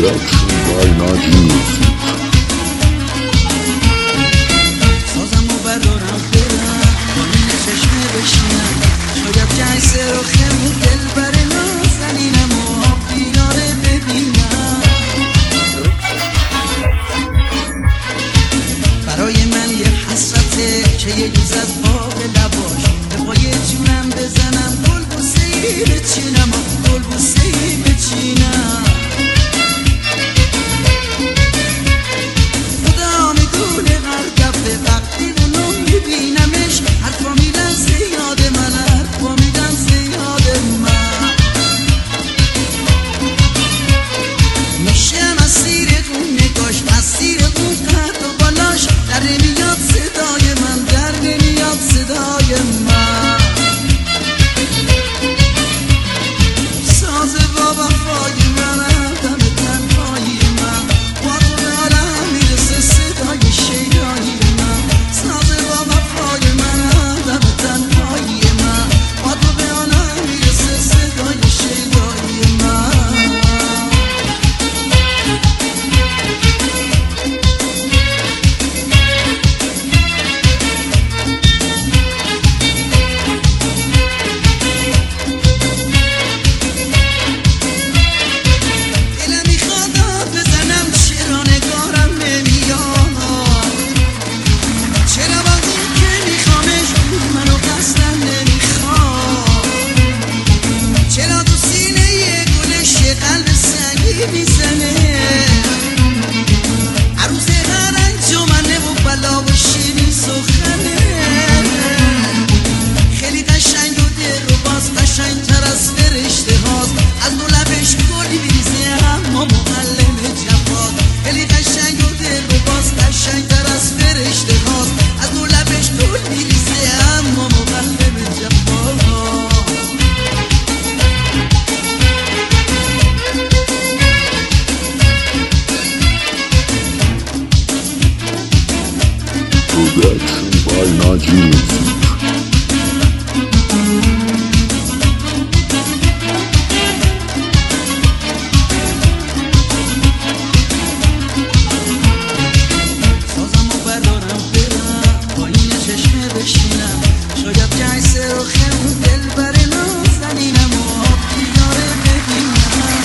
Production by Naji Music. سازم و بردارم برم پایین چشمه بشینم شاید جیسه رو خمو دل بر نازنینم و بیاره ببینم برای من یه حسرته که یه روز از باغ لباش به پای جونم بزنم گل بوسه‌ای بچینم و گل بوسه‌ای بچینم خدا میدونه هر دفعه وقتی اونو میبینمش حرفا میدن زیاد من حرفا میدن زیاد من میشم اسیر اون نگاش اسیر اون قد و بالاش در نمیاد صدای من در نمیاد صدای من ساز بابا فای من دم تنهایی من با تو به عالم میرسه صدای شیدایی من ساز بابا فای من دم تنهایی من با تو به عالم میرسه صدای شیدایی من Production by Naji Music. سازم و بردارم برم پایین چشمه بشینم شاید جیسه رو خمو دل بر نازنینم و بیاره ببینم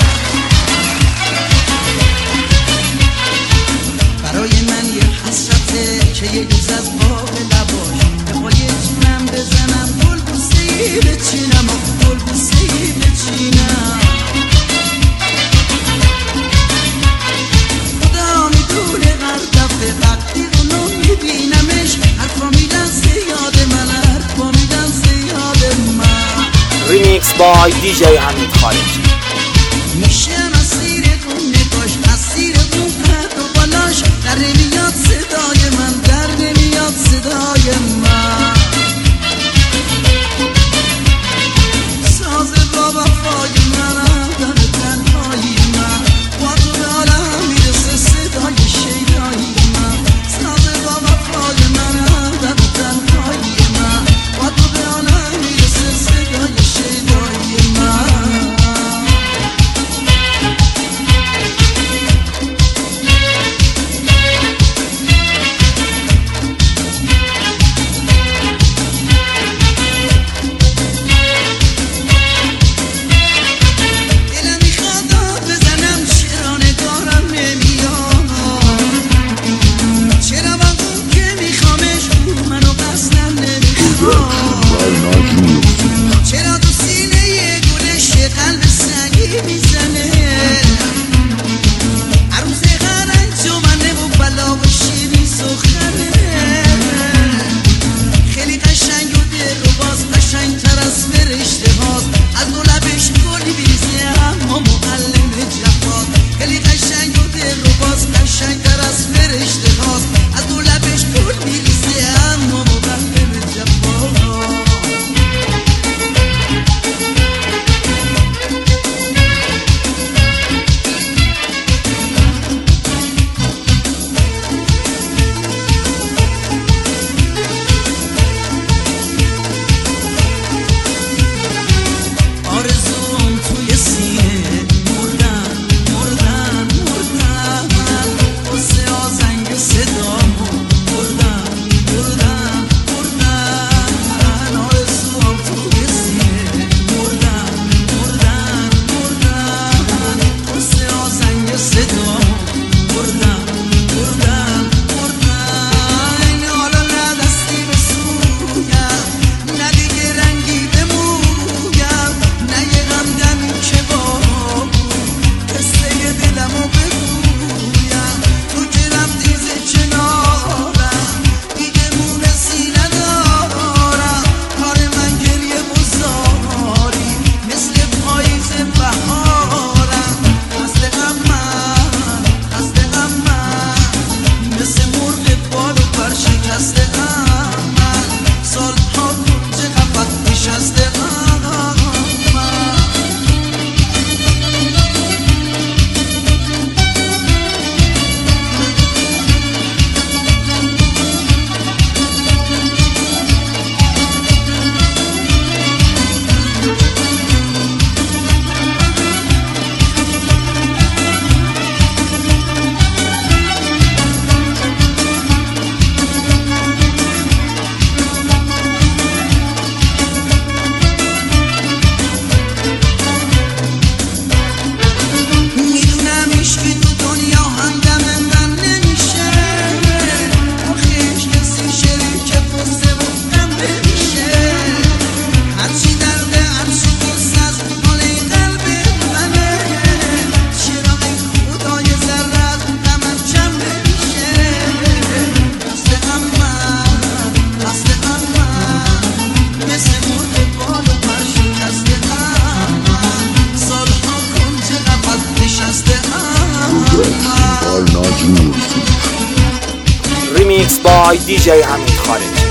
برای من یه حسرته که یه روز از باغ لباش به پای جونم بزنم گل بوسه‌ای بچینم و گل بوسه‌ای بچینم خدا میدونه هر دفعه وقتی اونو میبینمش حرفا میدن زیاد من حرفا میدن زیاد من ریمیکس بای دیجی حمید خالقی میشم اسیر اون نگاش اسیر اون قد و بالاش در نمیاد صدای من در نمیاد صدای من ساز بابا فای من دم تنهایی من با تو به عالم میرسه صدای شیدایی من ساز بابا فای من دم تنهایی من با تو به عالم میرسه صدای شیدایی من Remix by DJ حمید خارجی.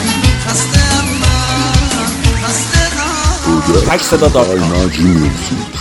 تک صدا داد. By Naji Music.